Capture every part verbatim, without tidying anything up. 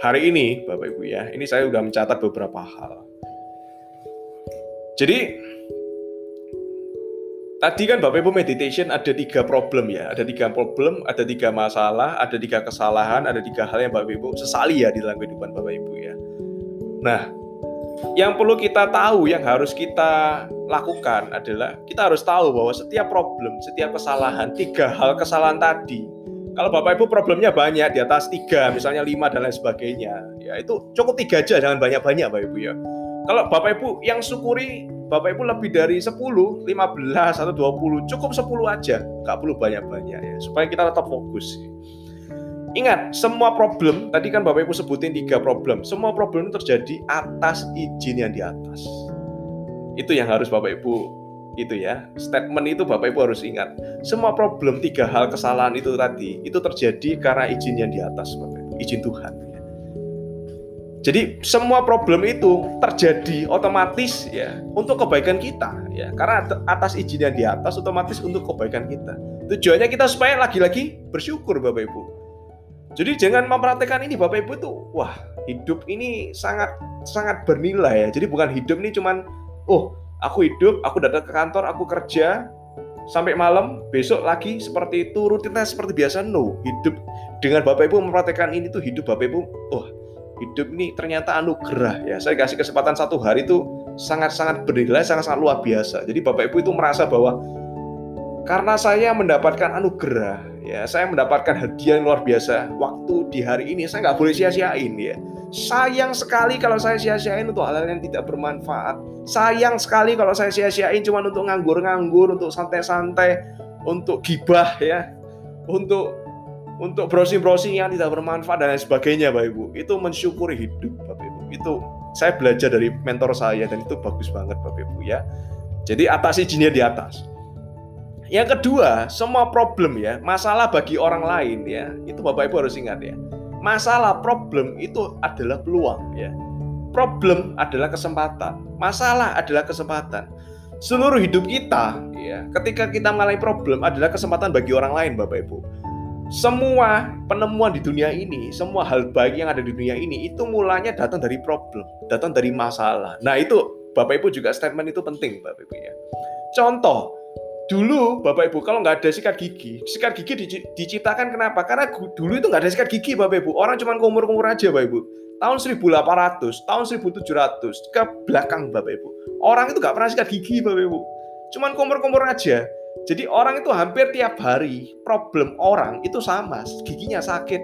hari ini Bapak Ibu ya, ini saya sudah mencatat beberapa hal. Jadi tadi kan Bapak Ibu meditation ada tiga problem ya, ada tiga problem, ada tiga masalah, ada tiga kesalahan, ada tiga hal yang Bapak Ibu sesali ya di dalam kehidupan Bapak Ibu ya. Nah, yang perlu kita tahu, yang harus kita lakukan adalah kita harus tahu bahwa setiap problem, setiap kesalahan, tiga hal kesalahan tadi, kalau Bapak Ibu problemnya banyak di atas tiga, misalnya lima dan lain sebagainya, ya itu cukup tiga aja, jangan banyak-banyak Bapak Ibu ya. Kalau Bapak Ibu yang syukuri, Bapak Ibu lebih dari sepuluh, lima belas, atau dua puluh, cukup sepuluh aja, nggak perlu banyak-banyak ya, supaya kita tetap fokus. Ingat, semua problem, tadi kan Bapak Ibu sebutin tiga problem, semua problem itu terjadi atas izin yang di atas. Itu yang harus Bapak Ibu, itu ya, statement itu Bapak Ibu harus ingat. Semua problem, tiga hal kesalahan itu tadi, itu terjadi karena izin yang di atas Bapak Ibu, izin Tuhan. Jadi semua problem itu terjadi otomatis ya untuk kebaikan kita ya, karena atas izin yang di atas otomatis untuk kebaikan kita. Tujuannya kita supaya lagi-lagi bersyukur Bapak Ibu. Jadi jangan memperhatikan ini Bapak Ibu tuh, wah hidup ini sangat sangat bernilai ya. Jadi bukan hidup ini cuman, oh aku hidup, aku datang ke kantor, aku kerja sampai malam, besok lagi seperti itu, rutinitas seperti biasa. No, hidup dengan Bapak Ibu memperhatikan ini tuh hidup Bapak Ibu, oh hidup ini ternyata anugerah ya. Saya kasih kesempatan satu hari itu sangat-sangat bernilai, sangat-sangat luar biasa. Jadi Bapak Ibu itu merasa bahwa karena saya mendapatkan anugerah ya, saya mendapatkan hadiah yang luar biasa. Waktu di hari ini saya nggak boleh sia-siain ya. Sayang sekali kalau saya sia-siain untuk hal-hal yang tidak bermanfaat. Sayang sekali kalau saya sia-siain cuma untuk nganggur-nganggur, untuk santai-santai, untuk gibah ya, untuk untuk browsing-browsing yang tidak bermanfaat dan lain sebagainya Bapak Ibu. Itu mensyukuri hidup Bapak Ibu. Itu saya belajar dari mentor saya dan itu bagus banget Bapak Ibu ya. Jadi atas izinnya di atas. Yang kedua, semua problem ya, masalah bagi orang lain ya, itu Bapak Ibu harus ingat ya. Masalah, problem itu adalah peluang ya. Problem adalah kesempatan. Masalah adalah kesempatan. Seluruh hidup kita ya, ketika kita mengalami problem adalah kesempatan bagi orang lain Bapak Ibu. Semua penemuan di dunia ini, semua hal baik yang ada di dunia ini, itu mulanya datang dari problem, datang dari masalah. Nah itu Bapak Ibu juga statement itu penting Bapak Ibu ya. Contoh, dulu Bapak Ibu kalau nggak ada sikat gigi, sikat gigi diciptakan kenapa? Karena dulu itu nggak ada sikat gigi Bapak Ibu, orang cuma kumur-kumur aja Bapak Ibu. Tahun seribu delapan ratus, tahun seribu tujuh ratus ke belakang Bapak Ibu, orang itu nggak pernah sikat gigi Bapak Ibu, cuma kumur-kumur aja. Jadi orang itu hampir tiap hari problem orang itu sama, giginya sakit.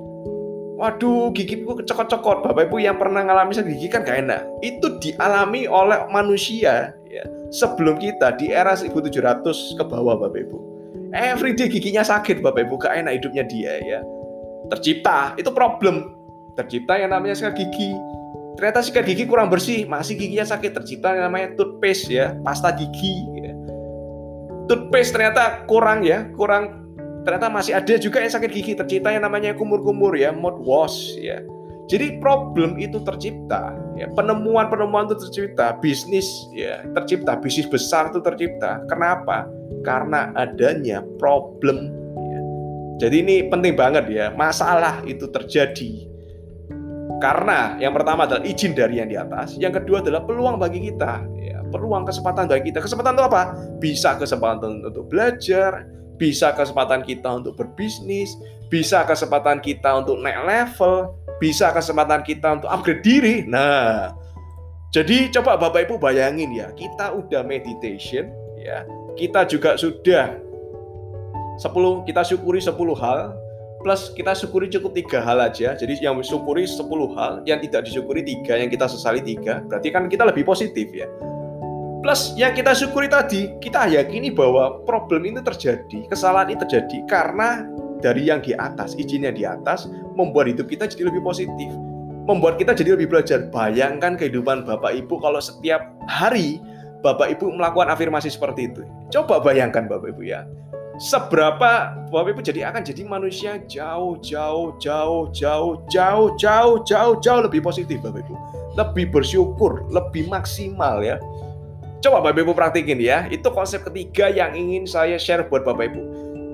Waduh, gigiku kecokot-cokot. Bapak Ibu yang pernah ngalamin sakit gigi kan gak enak. Itu dialami oleh manusia ya, sebelum kita di era seribu tujuh ratus ke bawah Bapak Ibu. Everyday giginya sakit Bapak Ibu, gak enak hidupnya dia ya. Tercipta, itu problem. Tercipta yang namanya sikat gigi. Ternyata sikat gigi kurang bersih, masih giginya sakit. Tercipta yang namanya toothpaste ya, pasta gigi ya. Toothpaste ternyata kurang ya, kurang, ternyata masih ada juga yang sakit gigi, tercipta yang namanya kumur-kumur ya, mouthwash ya. Jadi problem itu tercipta, ya, penemuan-penemuan itu tercipta, bisnis ya tercipta, bisnis besar itu tercipta. Kenapa? Karena adanya problem. Ya. Jadi ini penting banget ya, masalah itu terjadi karena yang pertama adalah izin dari yang di atas, yang kedua adalah peluang bagi kita. Peluang, kesempatan bagi kita. Kesempatan itu apa? Bisa kesempatan untuk belajar, bisa kesempatan kita untuk berbisnis, bisa kesempatan kita untuk naik level, bisa kesempatan kita untuk upgrade diri. Nah, jadi coba Bapak Ibu bayangin ya, kita udah meditation ya, kita juga sudah sepuluh, kita syukuri sepuluh hal, plus kita syukuri cukup tiga hal aja. Jadi yang syukuri sepuluh hal, yang tidak disyukuri tiga, yang kita sesali tiga. Berarti kan kita lebih positif ya. Plus yang kita syukuri tadi, kita yakini bahwa problem itu terjadi, kesalahan itu terjadi karena dari yang di atas, izinnya di atas, membuat hidup kita jadi lebih positif, membuat kita jadi lebih belajar. Bayangkan kehidupan Bapak Ibu kalau setiap hari Bapak Ibu melakukan afirmasi seperti itu. Coba bayangkan Bapak Ibu ya, seberapa Bapak Ibu jadi akan jadi manusia jauh, jauh, jauh, jauh, jauh, jauh, jauh, jauh lebih positif Bapak Ibu, lebih bersyukur, lebih maksimal ya. Coba Bapak Ibu praktikin ya. Itu konsep ketiga yang ingin saya share buat Bapak Ibu.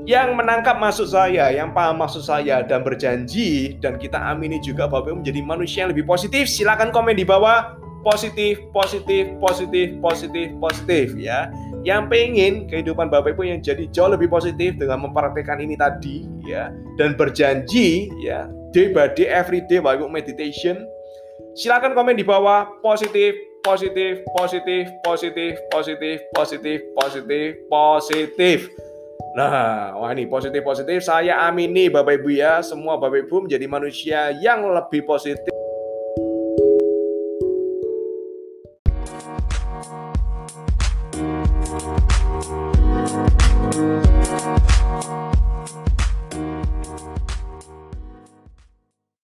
yang menangkap maksud saya, yang paham maksud saya dan berjanji dan kita amini juga Bapak Ibu menjadi manusia yang lebih positif, silakan komen di bawah positif, positif, positif, positif, positif ya. Yang pengen kehidupan Bapak Ibu yang jadi jauh lebih positif dengan mempraktekkan ini tadi ya dan berjanji ya day by day, every day Bapak Ibu meditation. Silakan komen di bawah positif, positif, positif, positif, positif, positif, positif, positif. Nah, wah ini positif-positif saya amini Bapak Ibu ya, semua Bapak Ibu menjadi manusia yang lebih positif.